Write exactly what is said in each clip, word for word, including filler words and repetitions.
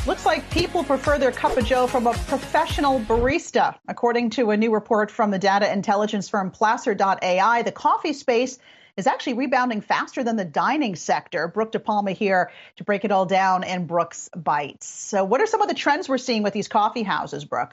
Looks like people prefer their cup of joe from a professional barista. According to a new report from the data intelligence firm Placer dot A I, the coffee space is actually rebounding faster than the dining sector. Brooke DePalma here to break it all down in Brooke's Bites. So what are some of the trends we're seeing with these coffee houses, Brooke?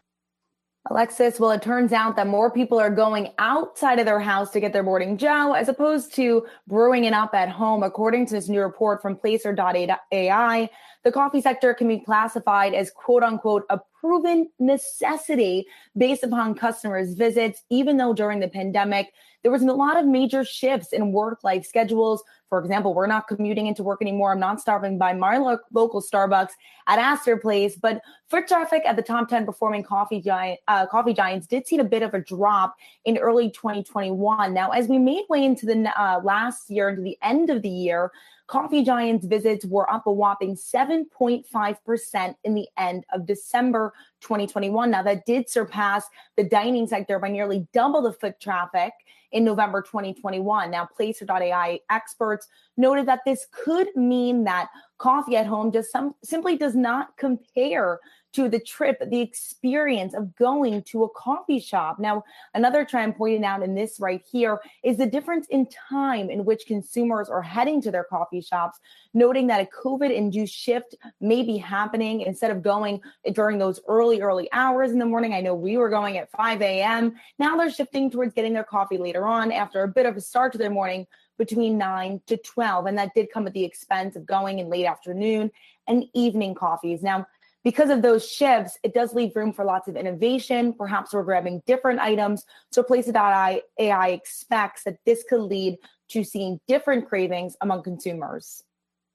Alexis, well, it turns out that more people are going outside of their house to get their morning joe as opposed to brewing it up at home. According to this new report from Placer dot A I, the coffee sector can be classified as quote unquote a proven necessity based upon customers' visits, even though during the pandemic, there was a lot of major shifts in work-life schedules. For example, we're not commuting into work anymore. I'm not stopping by my lo- local Starbucks at Astor Place, but foot traffic at the top ten performing coffee giant, uh, coffee giants did see a bit of a drop in early twenty twenty-one. Now, as we made way into the uh, last year, into the end of the year, coffee giants visits were up a whopping seven point five percent in the end of December twenty twenty-one. Now, that did surpass the dining sector by nearly double the foot traffic in November twenty twenty-one. Now, Placer dot A I experts noted that this could mean that coffee at home just some, simply does not compare to the trip, the experience of going to a coffee shop. Now, another trend pointed out in this right here is the difference in time in which consumers are heading to their coffee shops, noting that a COVID-induced shift may be happening. Instead of going during those early, early hours in the morning, I know we were going at five a.m. Now they're shifting towards getting their coffee later on after a bit of a start to their morning between nine to twelve. And that did come at the expense of going in late afternoon and evening coffees. Now, because of those shifts, it does leave room for lots of innovation. Perhaps we're grabbing different items. So Placer dot A I expects that this could lead to seeing different cravings among consumers.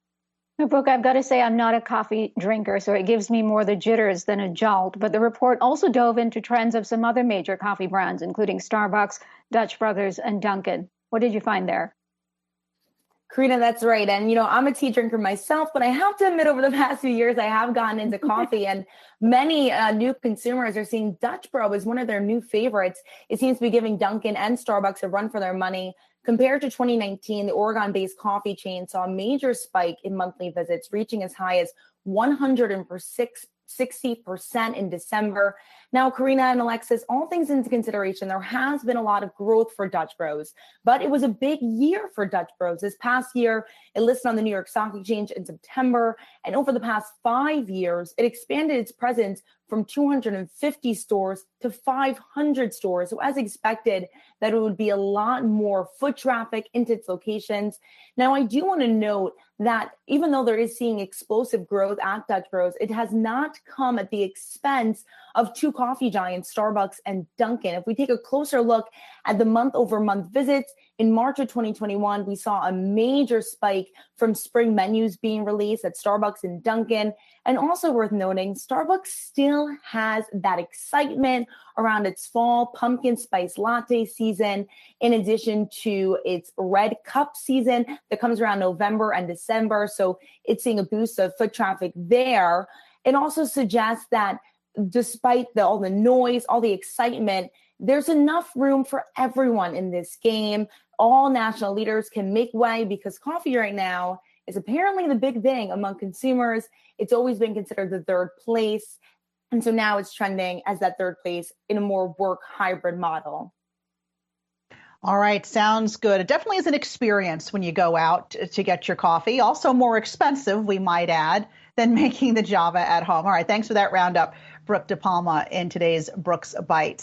Now, Brooke, I've got to say I'm not a coffee drinker, so it gives me more the jitters than a jolt. But the report also dove into trends of some other major coffee brands, including Starbucks, Dutch Brothers, and Dunkin'. What did you find there? Karina, that's right. And, you know, I'm a tea drinker myself, but I have to admit over the past few years, I have gotten into coffee and many uh, new consumers are seeing Dutch Bro as one of their new favorites. It seems to be giving Dunkin' and Starbucks a run for their money. Compared to twenty nineteen, the Oregon-based coffee chain saw a major spike in monthly visits, reaching as high as one hundred sixty percent in December. Now, Karina and Alexis, all things into consideration, there has been a lot of growth for Dutch Bros, but it was a big year for Dutch Bros. This past year, it listed on the New York Stock Exchange in September, and over the past five years, it expanded its presence from two hundred fifty stores to five hundred stores. So as expected, that it would be a lot more foot traffic into its locations. Now, I do want to note that even though there is seeing explosive growth at Dutch Bros, it has not come at the expense of two coffee giants, Starbucks and Dunkin'. If we take a closer look at the month-over-month visits, in March of twenty twenty-one, we saw a major spike from spring menus being released at Starbucks and Dunkin'. And also worth noting, Starbucks still has that excitement around its fall pumpkin spice latte season, in addition to its red cup season that comes around November and December. So it's seeing a boost of foot traffic there. It also suggests that despite the, all the noise, all the excitement, there's enough room for everyone in this game. All national leaders can make way because coffee right now is apparently the big thing among consumers. It's always been considered the third place. And so now it's trending as that third place in a more work hybrid model. All right. Sounds good. It definitely is an experience when you go out to get your coffee. Also more expensive, we might add, than making the Java at home. All right. Thanks for that roundup, Brooke DePalma, in today's Brooke's Bites.